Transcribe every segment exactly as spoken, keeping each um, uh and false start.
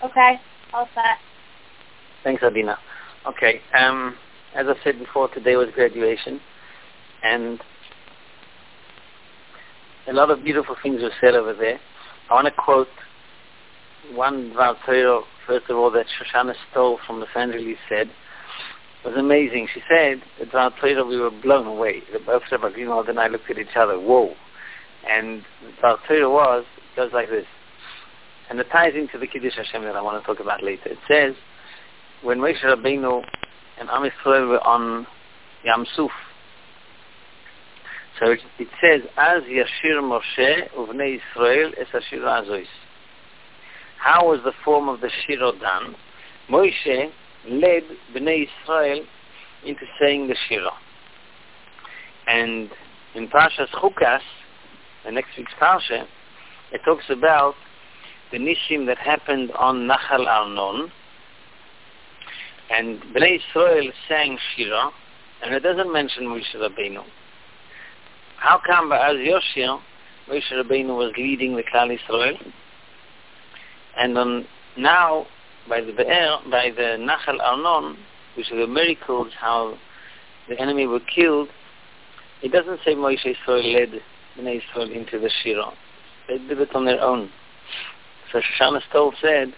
Okay, all set. Thanks, Adina. Okay, um, as I said before, today was graduation, and a lot of beautiful things were said over there. I want to quote one Dvar Torah, first of all, that Shoshana stole from the Evangelist said. It was amazing. She said, at Dvar Torah, we were blown away. Both Rabbi Greenwald and I looked at each other, whoa. And the Dvar Torah was, it goes like this. And it ties into the Kiddush Hashem that I want to talk about later. It says, when Moshe Rabbeinu and Am Yisrael were on Yam Suf, so it, it says, Az Yashir Moshe Uvnei Yisrael Es Ashir Azois. How was the form of the Shiro done? Moshe led Bnei Yisrael into saying the Shiro. And in Parshas Chukas, the next week's Parsha, it talks about the Nishim that happened on Nachal Arnon. And Bnei Yisrael sang Shira, and it doesn't mention Moshe Rabbeinu. How come Ba'az Yoshir, Moshe Rabbeinu was leading the Klal Yisrael? And on, now, by the Be'er, by the Nachal Arnon, which are the miracles, how the enemy were killed, it doesn't say Moshe Yisrael led Bnei Yisrael into the Shira. They did it on their own. So Shoshana Stoll said,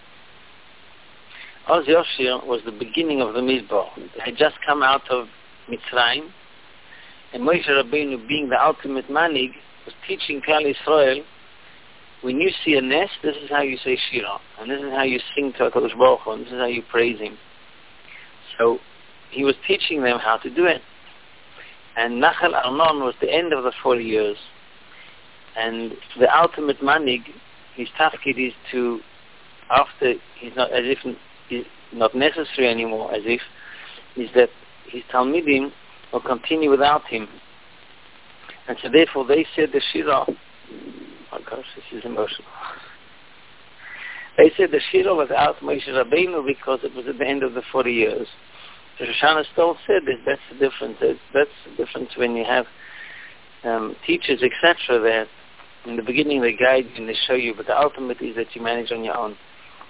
Oz Yoshir was the beginning of the Midbar. They had just come out of Mitzrayim, and Moshe Rabbeinu, being the ultimate manig, was teaching Klal Yisrael, when you see a nest, this is how you say Shira, and this is how you sing to HaKadosh Baruch Hu, and this is how you praise Him. So he was teaching them how to do it. And Nachal Arnon was the end of the forty years, and the ultimate manig, his tafkid is to, after he's not as if he's not necessary anymore, as if is that his Talmidim will continue without him. And so therefore they said the Shira. Oh gosh, this is emotional. They said the Shira was out Moshe Rabbeinu because it was at the end of the forty years. So Shoshana Stoll said that that's the difference. That's the difference when you have um, teachers, et cetera, that in the beginning they guide you and they show you, but the ultimate is that you manage on your own.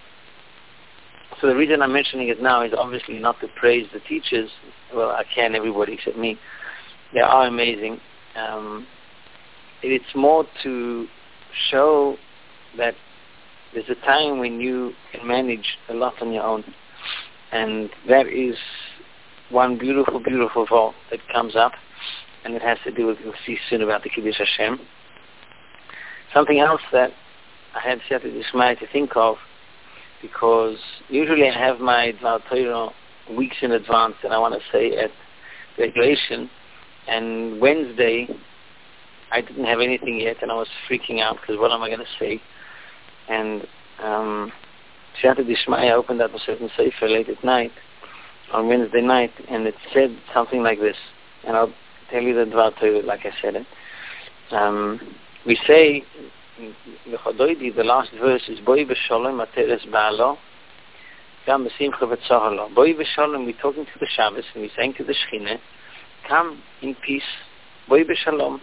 So the reason I'm mentioning it now is obviously not to praise the teachers. Well, I can, everybody except me. They are amazing. Um, it's more to show that there's a time when you can manage a lot on your own. And that is one beautiful, beautiful thought that comes up. And it has to do with, we'll see soon about the Kiddush Hashem. Something else that I had Siyata Dishmai to think of, because usually I have my Dvar Torah weeks in advance, and I want to say at graduation, and Wednesday I didn't have anything yet, and I was freaking out because what am I going to say? And um, Siyata Dishmai opened up a certain sefer late at night, on Wednesday night, and it said something like this, and I'll tell you the Dvar Torah like I said it. Um, we say, the last verse is Boi b'sholem ateres ba'alo gam b'simcha v'tzohalo. Boi b'sholem, we're talking to the Shabbos and we're saying to the Shechina, come in peace, Boi b'sholom.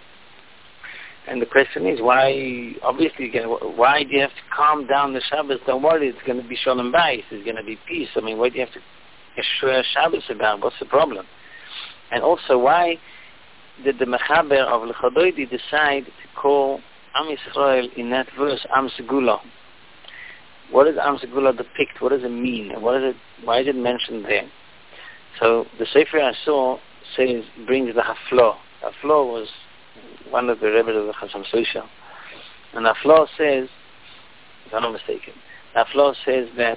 And the question is, why, obviously, why do you have to calm down the Shabbos? Don't worry, it's going to be sholem bayis, it's going to be peace. I mean, what do you have to assure Shabbos about? What's the problem? And also, why did the Mechaber of L'Chodoidi decide to call Am Yisrael in that verse Am Segula? What does Am Segula depict? What does it mean? What is it? Why is it mentioned there? So the Sefer I saw says brings the Haflo. Haflo was one of the Rebbe's of the Chasam Soshel, and Haflo says, if I'm not mistaken, Haflo says that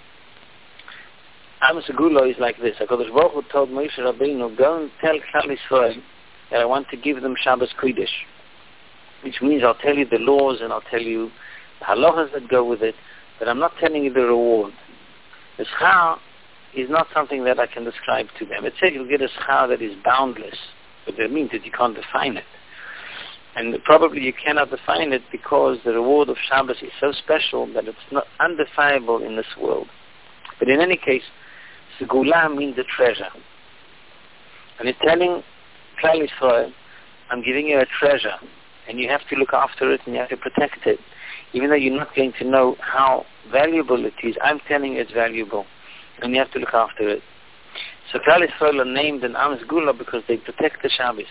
Am Segula is like this. HaKadosh Baruch Hu told Moshe Rabbeinu, go and tell Klal Yisrael that I want to give them Shabbos Kodesh, which means I'll tell you the laws and I'll tell you the halachas that go with it, but I'm not telling you the reward. The schar is not something that I can describe to them. It says you'll get a schar that is boundless, but that means that you can't define it. And probably you cannot define it because the reward of Shabbos is so special that it's not undefinable in this world. But in any case, Segula means a treasure. And it's telling Klal Yisrael, I'm giving you a treasure, and you have to look after it and you have to protect it. even though you're not going to know how valuable it is, I'm telling you it's valuable, and you have to look after it. So Klal Yisrael are named an Am Sgula because they protect the Shabbos.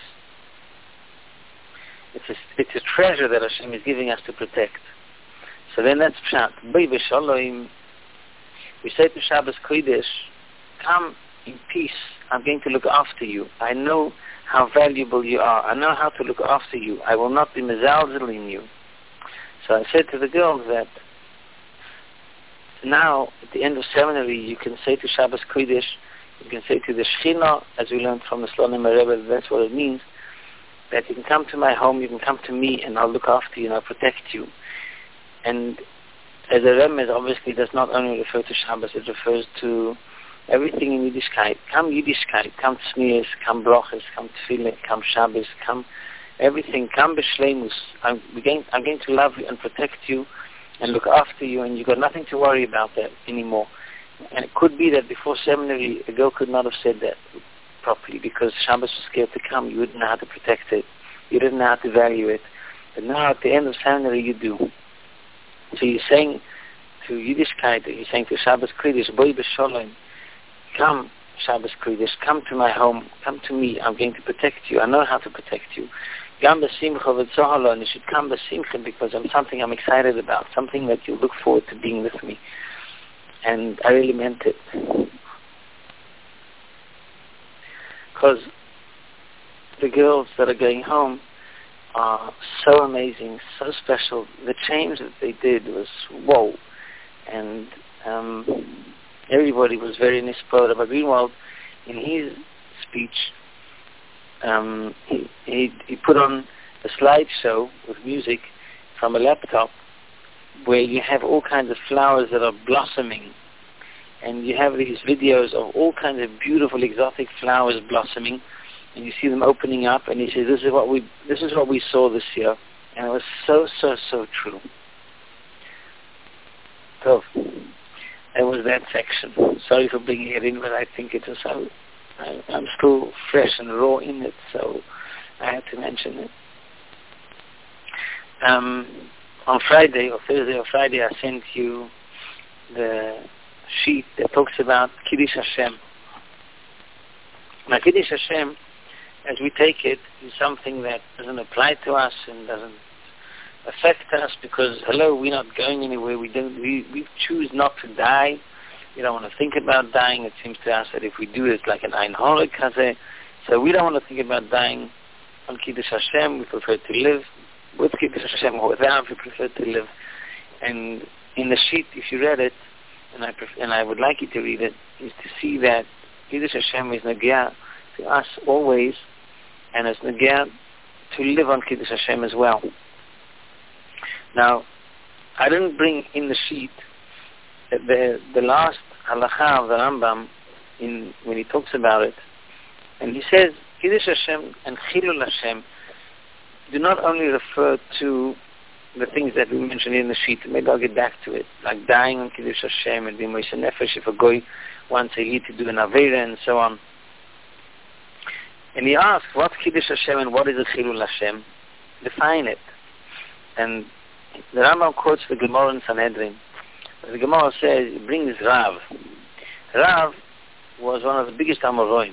It's a, it's a treasure that Hashem is giving us to protect. So then that's Pshat. B'y b'shalom. We say to Shabbos Kodesh, come in peace. I'm going to look after you. I know how valuable you are. I know how to look after you. I will not be mezalzel you. So I said to the girls that now, at the end of seminary, you can say to Shabbos Kodesh, you can say to the Shechina, as we learned from the Slonim Rebbe, that's what it means, that you can come to my home, you can come to me, and I'll look after you, and I'll protect you. And as a remez, obviously, does not only refer to Shabbos, it refers to everything in Yiddishkeit. Come Yiddishkeit, come Tznius, come Broches, come Tefillah, come Shabbos, come everything, come B'Shleimus. I'm going, I'm going to love you and protect you and look after you, and you've got nothing to worry about that anymore. And it could be that before seminary, a girl could not have said that properly because Shabbos was scared to come. You wouldn't know how to protect it. You didn't know how to value it. But now at the end of seminary, you do. So you're saying to Yiddishkeit, you're saying to Shabbos Kodesh, B'y b'shalom, come Shabbos Kodesh, come to my home, come to me, I'm going to protect you, I know how to protect you. Gam b'simcha v'tzohalo, and you should come b'simcha because I'm something I'm excited about, something that you look forward to being with me. And I really meant it. Because the girls that are going home are so amazing, so special. The change that they did was whoa. And um, everybody was very inspired. But Greenwald, in his speech, um, he, he, he put on a slideshow with music from a laptop where you have all kinds of flowers that are blossoming. And you have these videos of all kinds of beautiful exotic flowers blossoming. And you see them opening up, and he says, "This is what we, this is what we saw this year," and it was so, so, so true. So, it was that section. Sorry for bringing it in, but I think it was so. I, I'm still fresh and raw in it, so I had to mention it. Um, on Friday or Thursday or Friday, I sent you the sheet that talks about Kiddush Hashem. Now, Kiddush Hashem, as we take it, is something that doesn't apply to us and doesn't affect us because, hello, we're not going anywhere. We don't. We, we choose not to die. We don't want to think about dying. It seems to us that if we do it, it's like an Ein Horek Hazeh. So we don't want to think about dying on Kiddush Hashem. We prefer to live with Kiddush Hashem or without. We prefer to live. And in the sheet, if you read it, and I pref- and I would like you to read it, is to see that Kiddush Hashem is Nagia to us always, and it's Nagia to live on Kiddush Hashem as well. Now, I didn't bring in the sheet the the last halacha of the Rambam in when he talks about it, and he says Kiddush Hashem and Chilul Hashem do not only refer to the things that we mentioned in the sheet. Maybe I'll get back to it, like dying on Kiddush Hashem and being Moshe Nefesh if a goy wants a year to do an Avera and so on. And he asks, what's Kiddush Hashem and what is a Chilul Hashem? Define it. And the Rambam quotes the Gemara in Sanhedrin. The Gemara says, it brings Rav. Rav was one of the biggest Amoraim.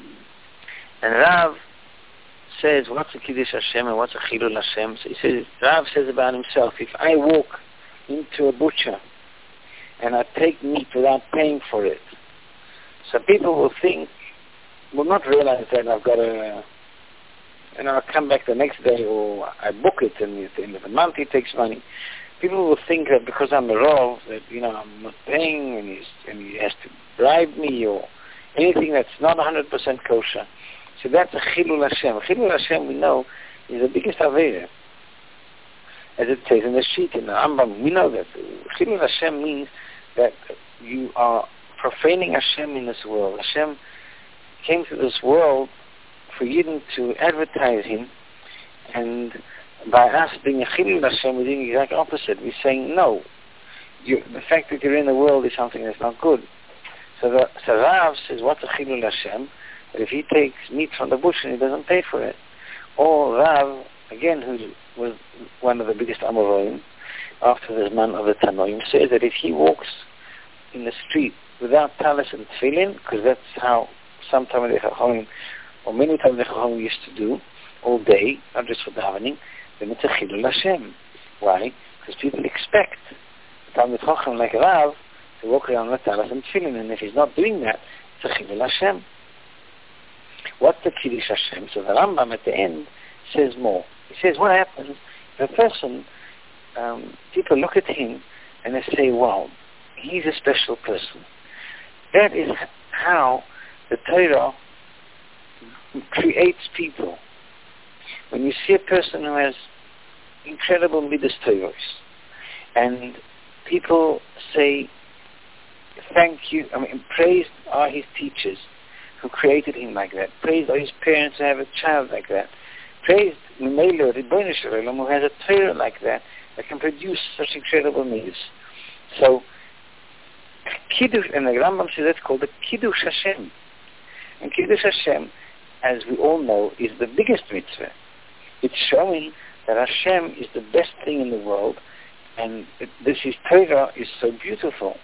And Rav says, what's a Kiddush Hashem and what's a Chilul Hashem? So he says, Rav says about himself, if I walk into a butcher and I take meat without paying for it, so people will think, will not realize that I've got a, and I'll come back the next day or I book it and at the end of the month he takes money. People will think that because I'm a Rav, that, you know, I'm not paying and, he's, and he has to bribe me or anything that's not one hundred percent kosher. So that's a Chilul Hashem. Chilul Hashem, we know, is the biggest Avera. As it says in the sheet, in the Rambam, we know that. Chilul Hashem means that you are profaning Hashem in this world. Hashem came to this world for Yidden to advertise Him, and by us being a Chilul Hashem, we're doing the exact opposite. We're saying, no, you, the fact that you're in the world is something that's not good. So, the, so Rav says, what's a Chilul Hashem? But if he takes meat from the bush and he doesn't pay for it. Or Rav, again, who was one of the biggest Amoraim, after the Zman of the Tanoim, says that if he walks in the street without talis and tefillin, because that's how some Talmidei Chachamim, or many Talmidei Chachamim used to do, all day, not just for davening, then it's a chilul Hashem. Why? Because people expect the Talmid Chacham like Rav to walk around with talis and tefillin, and if he's not doing that, it's a chilul Hashem. What's the Kiddush Hashem? So the Rambam at the end says more. He says, what happens if a person, um, people look at him and they say, wow, he's a special person. That is how the Torah creates people. When you see a person who has incredible midas Torahs, and people say, thank you, I mean, praised are his teachers who created him like that. Praised are his parents who have a child like that. Praised Mimelo, Ribono Shel Olam, who has a Torah like that, that can produce such incredible midas. So, Kiddush, and the Rambam says that's called the Kiddush Hashem. And Kiddush Hashem, as we all know, is the biggest mitzvah. It's showing that Hashem is the best thing in the world, and it, this is Torah is so beautiful.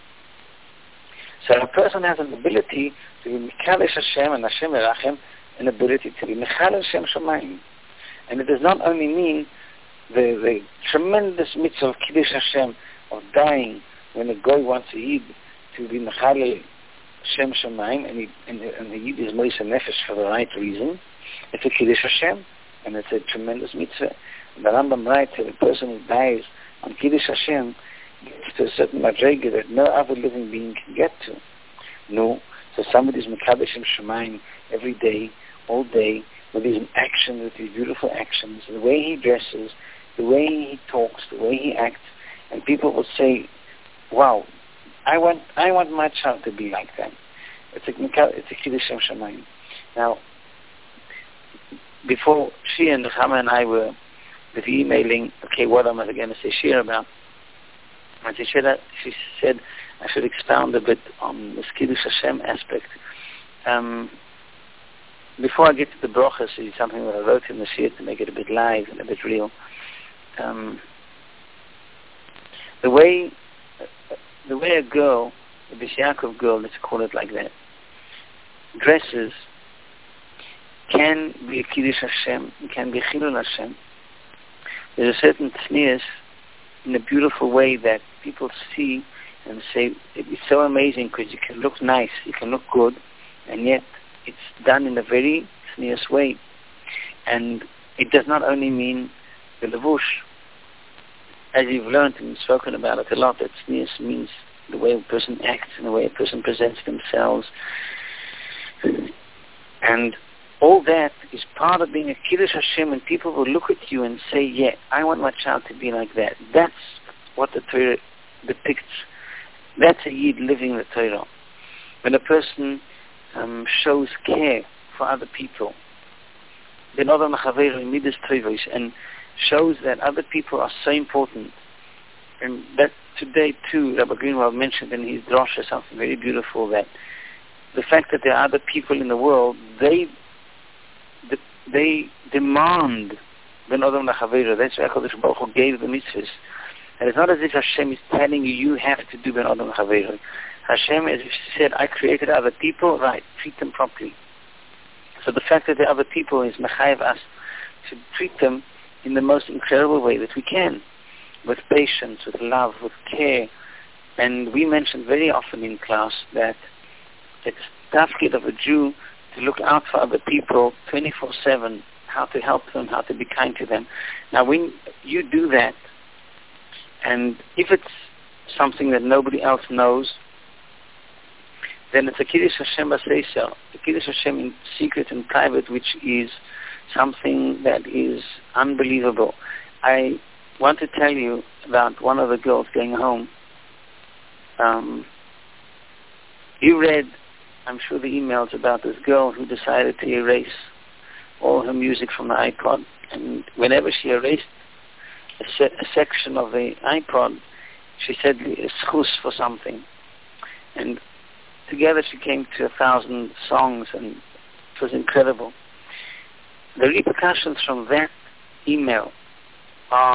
So a person has an ability to be Mekalesh Hashem and Hashem Erachem, an ability to be Mechal Hashem Shamayim. And it does not only mean the, the tremendous mitzvah of Kiddush Hashem, of dying when a guy wants a Yid to be Mechal Hashem Shamayim, and, he, and, the, and the Yid is Moishe Nefesh for the right reason. It's a Kiddush Hashem, and it's a tremendous mitzvah. And the Rambam writes that a person who dies on Kiddush Hashem gets to a certain madrega that no other living being can get to. No. So somebody is Mekadosh Hashem Shamayim every day, all day, with his actions, with his beautiful actions, the way he dresses, the way he talks, the way he acts, and people will say, wow, I want I want my child to be like that. It's a, it's a Kiddush Hashem Shamayim. Now, before she and Chama and I were with emailing, okay, what am I going to say shir about? And she said, she said I should expound a bit on the Kiddush Hashem aspect. Um, before I get to the brachas, it's something that I wrote in the shir to make it a bit live and a bit real. Um, the way the way a girl, a Bishyaakov girl, let's call it like that, dresses can be a Kiddush Hashem, can be a Chilul Hashem. There's a certain tznius in a beautiful way that people see and say, it's so amazing because you can look nice, you can look good, and yet it's done in a very tznius way. And it does not only mean the levush. As you've learned and spoken about it a lot, that tznius means the way a person acts and the way a person presents themselves. And all that is part of being a Kiddush Hashem, and people will look at you and say, yeah, I want my child to be like that. That's what the Torah depicts. That's a Yid living the Torah. When a person um, shows care for other people, and shows that other people are so important. And that today too, Rabbi Greenwald mentioned in his drasha something very beautiful, that the fact that there are other people in the world, they they demand ben Adam Lachaveira. That's why HaKadosh Baruch Hu gave the mitzvahs. And it's not as if Hashem is telling you, you have to do ben Adam Lachaveira. Hashem, as if he said, I created other people, right, treat them properly. So the fact that there are other people is mechayev us to treat them in the most incredible way that we can, with patience, with love, with care. And we mentioned very often in class that it's tafkid of a Jew to look out for other people twenty-four seven, how to help them, how to be kind to them. Now, when you do that, and if it's something that nobody else knows, then it's a Kiddush Hashem B'Seisel, a Kiddush Hashem in secret and private, which is something that is unbelievable. I want to tell you about one of the girls going home. Um, you read, I'm sure, the emails about this girl who decided to erase all her music from the iPod, and whenever she erased a, se- a section of the iPod, she said a schus for something, and together she came to a thousand songs, and it was incredible. The repercussions from that email are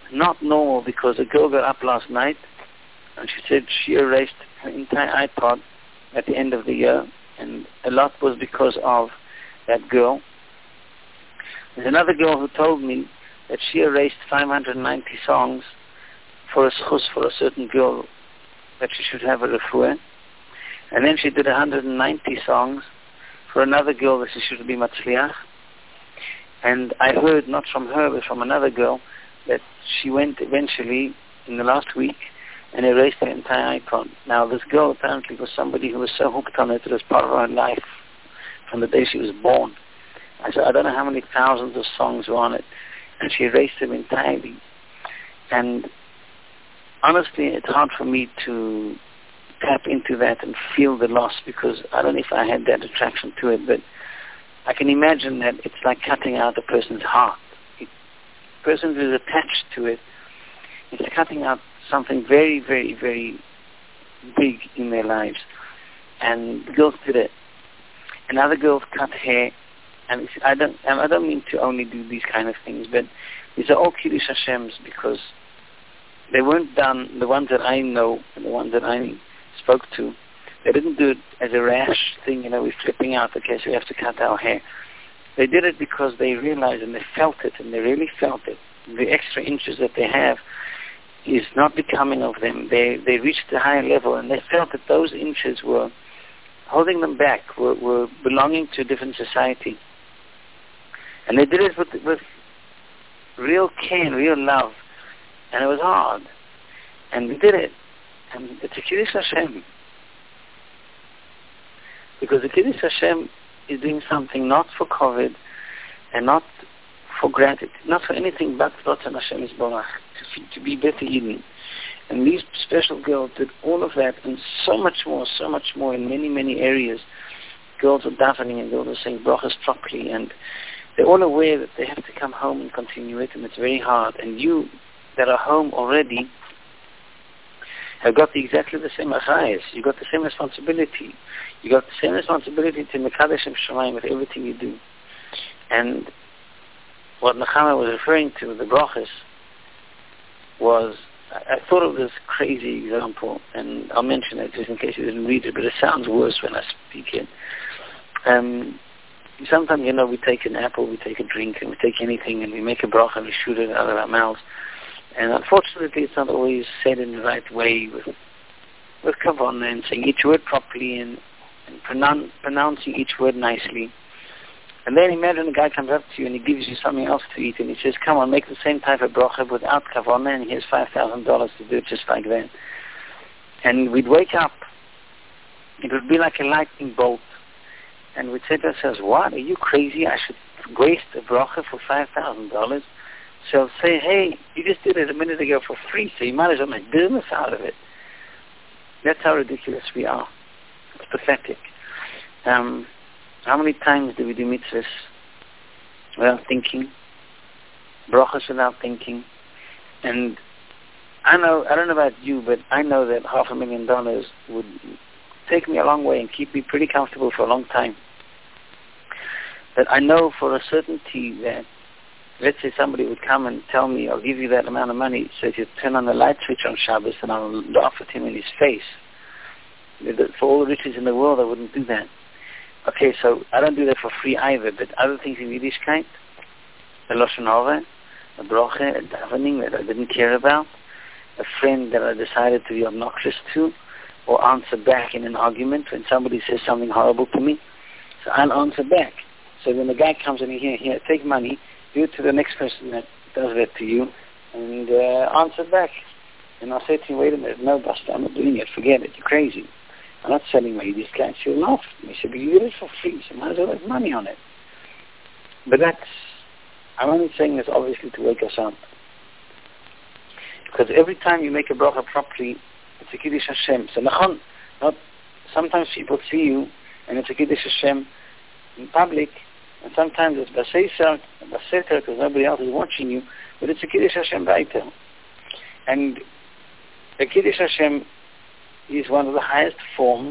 not normal because a girl got up last night and she said she erased her entire iPod at the end of the year, and a lot was because of that girl. There's another girl who told me that she erased five hundred ninety songs for a schus for a certain girl that she should have a refuah, and then she did one hundred ninety songs for another girl that she should be matzliach. And I heard, not from her, but from another girl, that she went eventually in the last week and erased her entire iPod. Now, this girl apparently was somebody who was so hooked on it, it was part of her life from the day she was born. I said, I don't know how many thousands of songs were on it, and she erased them entirely. And honestly, it's hard for me to tap into that and feel the loss, because I don't know if I had that attraction to it, but I can imagine that it's like cutting out a person's heart. It, a person who is attached to it, it's cutting out something very, very, very big in their lives. And the girls did it. And other girls cut hair. And it's, I don't I don't mean to only do these kind of things, but these are all Kiddush Hashem's, because they weren't done, the ones that I know and the ones that I spoke to, they didn't do it as a rash thing, you know, we're flipping out, okay, so we have to cut our hair. They did it because they realized and they felt it, and they really felt it. The extra inches that they have is not becoming of them. They they reached a higher level, and they felt that those inches were holding them back, were, were belonging to a different society. And they did it with, with real care and real love. And it was hard. And we did it. And it's a Kiddush Hashem. Because the Kiddush Hashem is doing something not for COVID and not for gratitude, not for anything but Rotzon Hashem Yisborach, to, to be better Eden. And these special girls did all of that and so much more, so much more in many, many areas. Girls are davening and girls are saying brachas properly, and they're all aware that they have to come home and continue it, and it's very hard. And you that are home already have got the, exactly the same achayas. You got the same responsibility. You got the same responsibility to Mekadesh and Shemayim with everything you do. And what Nechama was referring to, the brachas, was, I, I thought of this crazy example, and I'll mention it just in case you didn't read it, but it sounds worse when I speak it. Um, sometimes, you know, we take an apple, we take a drink, and we take anything, and we make a bracha and we shoot it out of our mouths. And unfortunately, it's not always said in the right way, with with kavanah and saying each word properly and, and pronoun- pronouncing each word nicely. And then imagine a guy comes up to you and he gives you something else to eat, and he says, come on, make the same type of bracha without kavanah, and here's five thousand dollars to do it just like that. And we'd wake up. It would be like a lightning bolt. And we'd say to ourselves, what? Are you crazy? I should waste a bracha for five thousand dollars? So I'll say, hey, you just did it a minute ago for free, so you might as well make business out of it. That's how ridiculous we are. It's pathetic. Um, how many times do we do mitzvahs without thinking? Brachas without thinking? And I know, I don't know about you, but I know that half a million dollars would take me a long way and keep me pretty comfortable for a long time. But I know for a certainty that, let's say somebody would come and tell me, I'll give you that amount of money, so if you turn on the light switch on Shabbos, and I'll laugh at him in his face. For all the riches in the world, I wouldn't do that. Okay, so I don't do that for free either, but other things in Yiddishkeit, a Lashon Hara, a bracha, a davening that I didn't care about, a friend that I decided to be obnoxious to, or answer back in an argument when somebody says something horrible to me. So I'll answer back. So when the guy comes in here, here, take money, do it to the next person that does that to you, and uh, answer back. And I'll say to you, wait a minute, no, Buster, I'm not doing it. Forget it. You're crazy. I'm not selling my Yiddish guys. You'll laugh. And he said, but you did it for free, so you might as well have money on it. But that's, I'm only saying this obviously to wake us up. Because every time you make a bracha properly, it's a Kiddush Hashem. So not, not, sometimes people see you, and it's a Kiddush Hashem in public, and sometimes it's Baseser, Baseter, because nobody else is watching you, but it's a Kiddush Hashem Baitel. And the Kiddush Hashem is one of the highest forms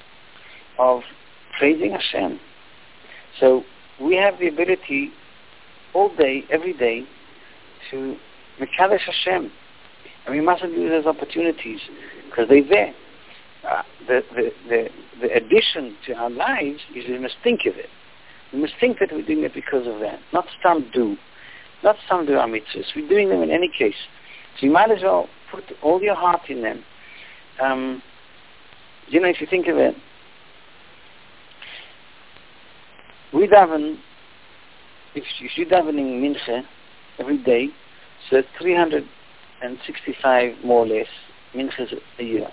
of praising Hashem. So we have the ability all day, every day, to Mekadesh Hashem. And we mustn't lose those opportunities because they're there. Uh, the, the, the, the addition to our lives is we must think of it. We must think that we're doing it because of that. Not some do. Not some do our mitzvahs. We're doing them in any case. So you might as well put all your heart in them. Um, you know, if you think of it, we daven, if, if you're davening mincha every day, so it's three hundred sixty-five more or less minchas a year.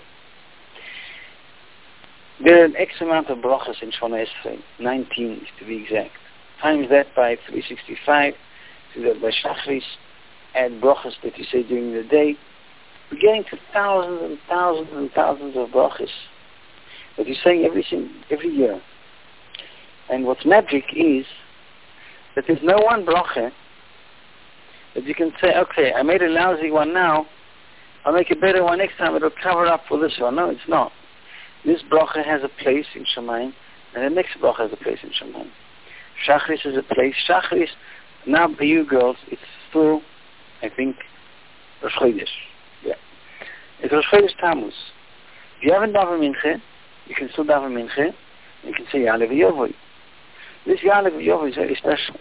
There are an X amount of brachas in Shemona Esrei, nineteen to be exact. Times that by three hundred sixty-five, do that by Shachris, add brachas that you say during the day. We're getting to thousands and thousands and thousands of brachas that you're saying every, every year. And what's magic is that there's no one bracha that you can say, okay, I made a lousy one now, I'll make a better one next time, it'll cover up for this one. No, it's not. This bracha has a place in Shemayim, and the next bracha has a place in Shemayim. Shachris is a place. Shachris, now for you girls, it's still, I think, Rosh Chodesh. Yeah. It's Rosh Chodesh Tammuz. If you haven't daven mincha, you can still daven mincha, and you can say Ya'aleh V'Yovoi. This Ya'aleh V'Yovoi is very special.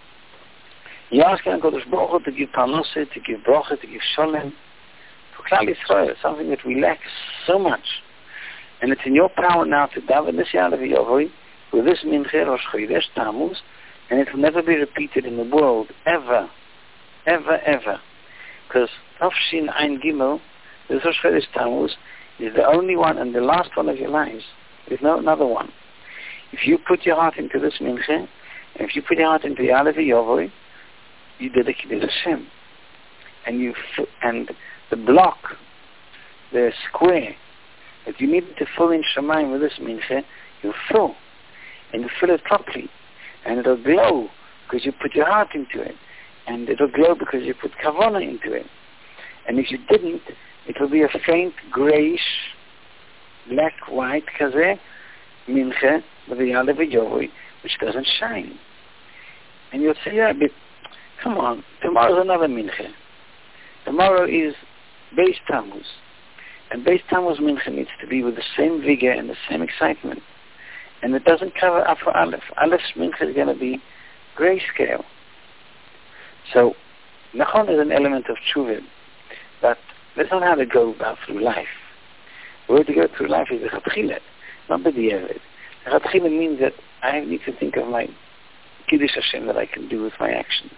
You ask HaKadosh Baruch Hu to give parnasa, to give bracha, to give shalom, for Klal Yisrael, something that we lack so much. And it's in your power now to daven this Ya'aleh V'Yovoi with this mincha Rosh Chodesh Tammuz, and it will never be repeated in the world, ever, ever, ever. Because Tafshin Ein Gimel, this Rosh Chodesh Tammuz, is the only one and the last one of your lives. There's no another one. If you put your heart into this mincha, and if you put your heart into Ya'aleh V'Yovoi, you did a Kiddush Hashem. And you f- and the block, the square that you needed to fill in Shemayim with this mincha, you fill. And you fill it properly. And it'll glow because you put your heart into it. And it'll glow because you put kavanah into it. And if you didn't, it will be a faint, grayish, black, white, kazeh, mincha, with the Ya'aleh V'Yovoi, which doesn't shine. And you'll say, yeah, but come on, tomorrow's another mincha. Tomorrow is Beis Tammuz. And Beis Tammuz mincha needs to be with the same vigor and the same excitement. And it doesn't cover up for Aleph. Aleph's mincha is going to be grayscale. So, Nachon is an element of tshuva, but that's not how to go about through life. The way to go through life is the chatchila, not the diavad. The chatchila means that I need to think of my Kiddush Hashem that I can do with my action.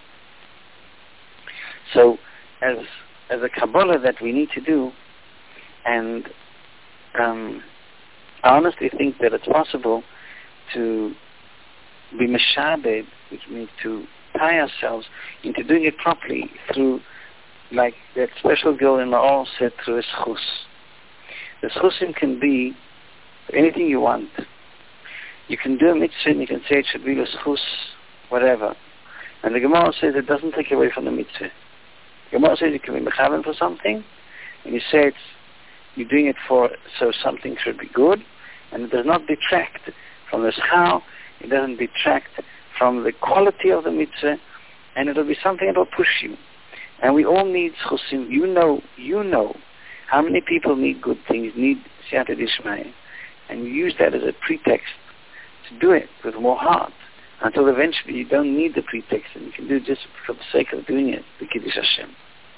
So, as as a Kabbalah that we need to do, and um, I honestly think that it's possible to be meshabed, which means to tie ourselves into doing it properly through, like that special girl in Ma'or said, through a schus. The schusim can be anything you want. You can do a mitzvah and you can say it should be a schus, whatever. And the Gemara says it doesn't take away from the mitzvah. The Gemara says you can be mechaven for something, and you say it's, you're doing it for so something should be good, and it does not detract from the schar, it doesn't detract from the quality of the mitzvah, and it'll be something that will push you. And we all need schusim. You know, you know how many people need good things, need siyata d'ishmaya, and you use that as a pretext to do it with more heart, until eventually you don't need the pretext, and you can do it just for the sake of doing it, the Kiddush Hashem.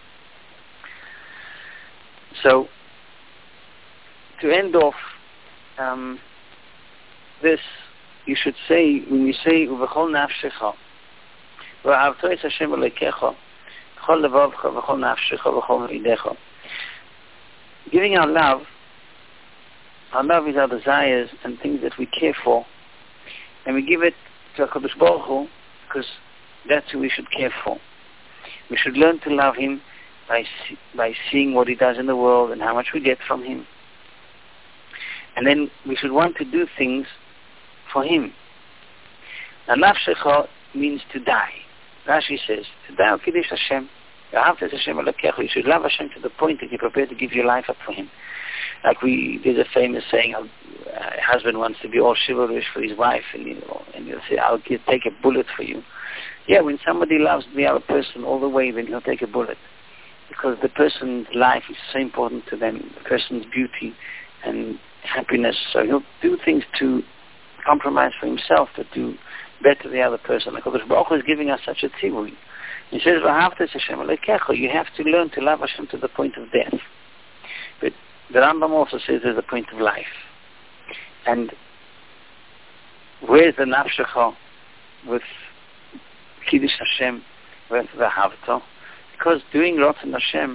So, to end off, um, this, you should say, when you say, Uvechol nafshecha, V'ahavto es Hashem Elokecha, V'chol levavcha, V'chol nafshecha, V'chol v'idecha. Giving our love, our love is our desires and things that we care for, and we give it to HaKadosh Baruch Hu because that's who we should care for. We should learn to love Him by see, by seeing what He does in the world and how much we get from Him. And then we should want to do things for Him. Now, nafshecha means to die. Rashi says, to die, Kiddush Hashem. You should love Hashem to the point that you're prepared to give your life up for Him. Like we, there's a famous saying, a husband wants to be all chivalrous for his wife, and you know, and he'll say, I'll give, take a bullet for you. Yeah, when somebody loves the other person all the way, then he'll take a bullet. because the person's life is so important to them, the person's beauty and happiness. So he'll do things to compromise for himself, to do better the other person. Like HaKadosh Baruch Hu is giving us such a tzivui. He says, "V'ahavta es Hashem Elokecha." You have to learn to love Hashem to the point of death. But the Rambam also says there's a point of life. And where's the nafshecha with Kiddush Hashem, with V'ahavta? Because doing Ratzon Hashem,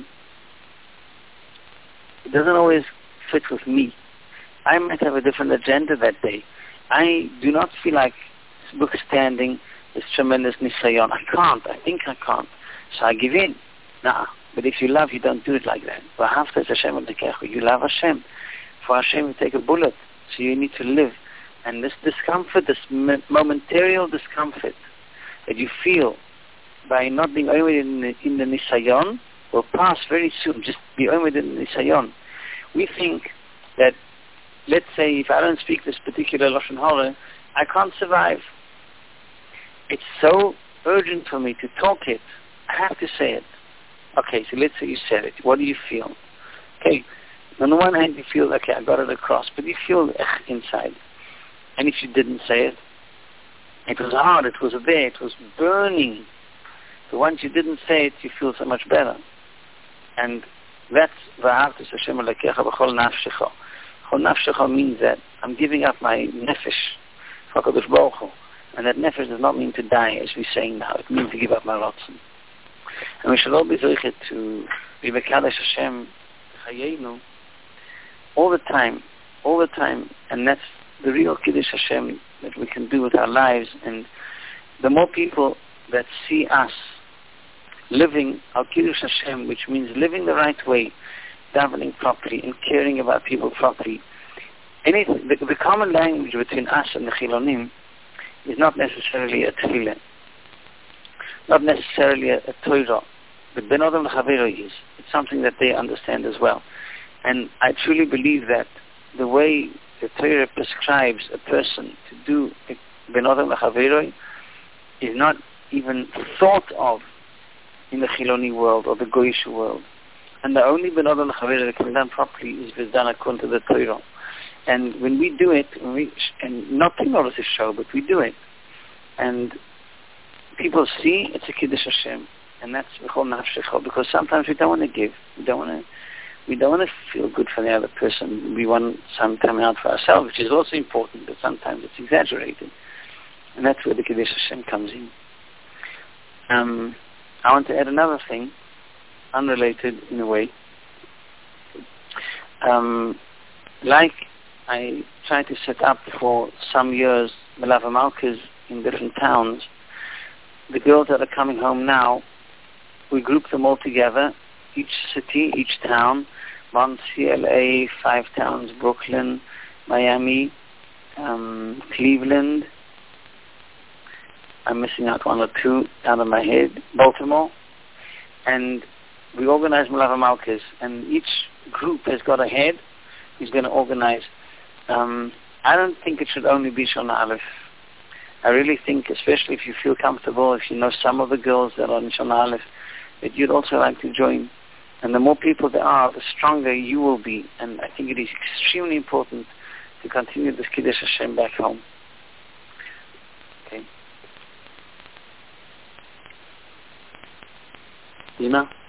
it doesn't always fit with me. I might have a different agenda that day. I do not feel like withstanding this tremendous nisayon. I can't. I think I can't. So I give in. Nah. But if you love, you don't do it like that. V'ahavta es Hashem Elokecha. You love Hashem. For Hashem, you take a bullet. So you need to live. And this discomfort, this momentary discomfort that you feel by not being omed in the, in the nisayon will pass very soon. Just be omed in the nisayon. We think that, let's say, if I don't speak this particular Lashon Hara, I can't survive. It's so urgent for me to talk it. I have to say it. Okay, so let's say you said it. What do you feel? Okay, on the one hand you feel, okay, I got it across, but you feel ech inside. And if you didn't say it, it was hard, it was there, it was burning. So once you didn't say it, you feel so much better. And that's V'ahavta es Hashem Elokecha b'chol nafshecha. B'chol nafshecha means that I'm giving up my nefesh for HaKadosh Baruch Hu. And that nefesh does not mean to die, as we're saying now. It means to give up my rotzen. And we should all be zoichet to be Mekadosh Hashem Chayenu all the time, all the time. And that's the real Kiddush Hashem that we can do with our lives. And the more people that see us living our Kiddush Hashem, which means living the right way, davening properly and caring about people properly. Anything, the, the common language between us and the Chilonim is not necessarily a tefillah, not necessarily a, a Torah, but Ben Adam L'Chavero is. It's something that they understand as well. And I truly believe that the way the Torah prescribes a person to do Ben Adam L'Chavero is not even thought of in the Chiloni world or the Goyish world. And the only Ben Adam L'Chavero that can be done properly is done according to the Torah. And when we do it, when we, and not technology show, but we do it, and people see it's a Kiddush Hashem, and that's B'chol Nafshecha, because sometimes we don't want to give, we don't want to, we don't want to feel good for the other person. We want some time out for ourselves, which is also important, but sometimes it's exaggerated, and that's where the Kiddush Hashem comes in. Um, I want to add another thing, unrelated in a way. Um, like I tried to set up for some years Melava Malkas in different towns. The girls that are coming home now, we group them all together, each city, each town, one C L A, five towns, Brooklyn, Miami, um, Cleveland, I'm missing out one or two out of my head, Baltimore, and we organize Melava Malkas, and each group has got a head who's going to organize. Um, I don't think it should only be Shona Aleph. I really think, especially if you feel comfortable, if you know some of the girls that are in Shona Aleph, that you'd also like to join. And the more people there are, the stronger you will be. And I think it is extremely important to continue this Kiddush Hashem back home. Okay. Dina?